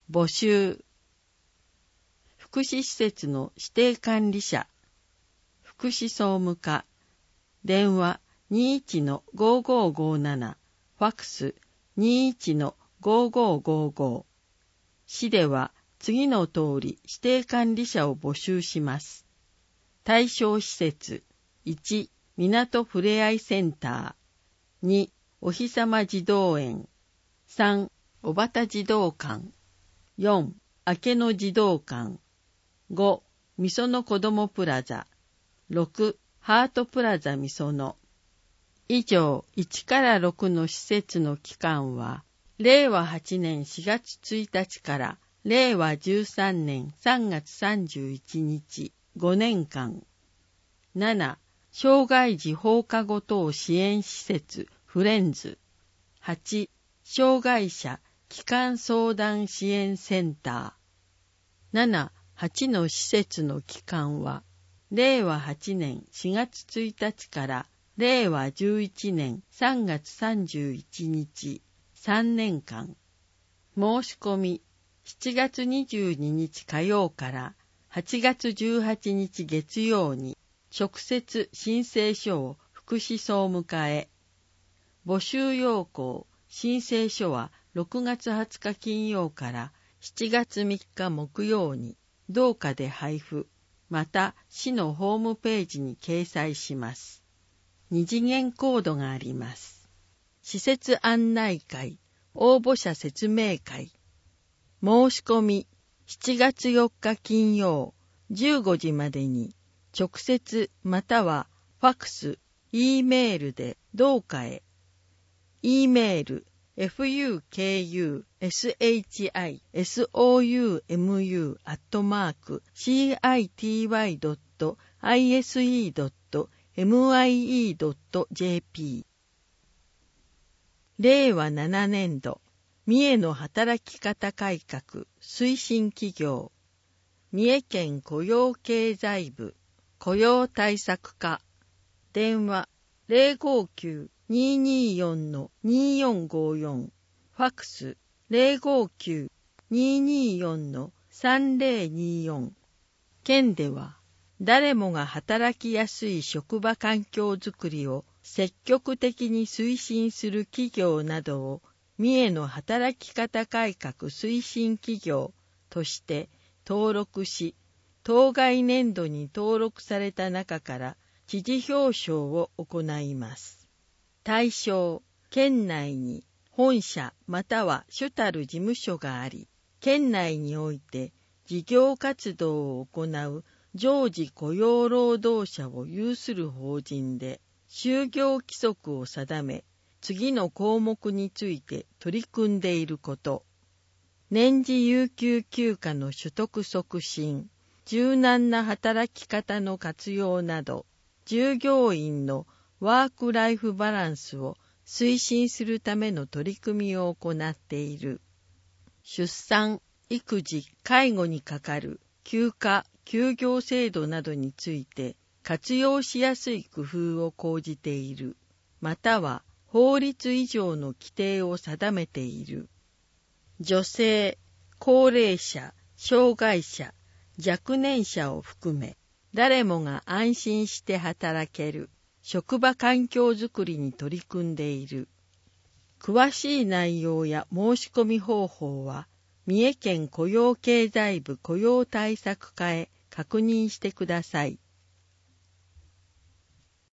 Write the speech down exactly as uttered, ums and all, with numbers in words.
募集。福祉施設の指定管理者、福祉総務課、電話 にいちのごーごーごーなな、ファックス にいちのごーごーごーごー。市では次の通り指定管理者を募集します。対象施設、いち、港ふれあいセンター、に、おひさま児童園、さん、おばた児童館、よん、あけの児童館、ご、みそのこどもプラザ、ろく、ハートプラザみその。以上、いちからろくの施設の期間は、れいわはちねんしがつついたちかられいわじゅうさんねんさんがつさんじゅういちにち、ごねんかん。なな、障害児放課後等支援施設フレンズ。はち、障害者帰還相談支援センター。なな、はちの施設の期間は、れいわはちねんしがつついたちかられいわじゅういちねんさんがつさんじゅういちにち、さんねんかん。申し込み、しちがつにじゅうににち火曜からはちがつじゅうはちにち月曜に直接申請書を福祉総務課へ。募集要項、申請書はろくがつはつか金曜からしちがつみっか木曜に同課で配布、また市のホームページに掲載します。二次元コードがあります。施設案内会、応募者説明会。申し込み、しちがつよっか金曜じゅうごじまでに直接またはファックス、E メールで同課へ。E メール エフユーケーユーエスエイチアイエスオーユーエムユー アットマーク シーアイティーワイドットアイエスイードットエムアイイードットジェーピー。れいわななねんど、三重の働き方改革推進企業、三重県雇用経済部雇用対策課、電話 ゼロごきゅう にーにーよん にーよんごよん、ファックス ゼロごきゅう にーにーよん さんぜろにーよん。県では誰もが働きやすい職場環境づくりを積極的に推進する企業などを三重の働き方改革推進企業として登録し、当該年度に登録された中から知事表彰を行います。対象、県内に本社または主たる事務所があり、県内において事業活動を行う常時雇用労働者を有する法人で、就業規則を定め、次の項目について取り組んでいること。年次有給休暇の取得促進、柔軟な働き方の活用など、従業員のワークライフバランスを推進するための取り組みを行っている。出産、育児、介護にかかる休暇、休業制度などについて活用しやすい工夫を講じている。または法律以上の規定を定めている。女性、高齢者、障害者、若年者を含め、誰もが安心して働ける職場環境づくりに取り組んでいる。詳しい内容や申し込み方法は、三重県雇用経済部雇用対策課へ確認してください。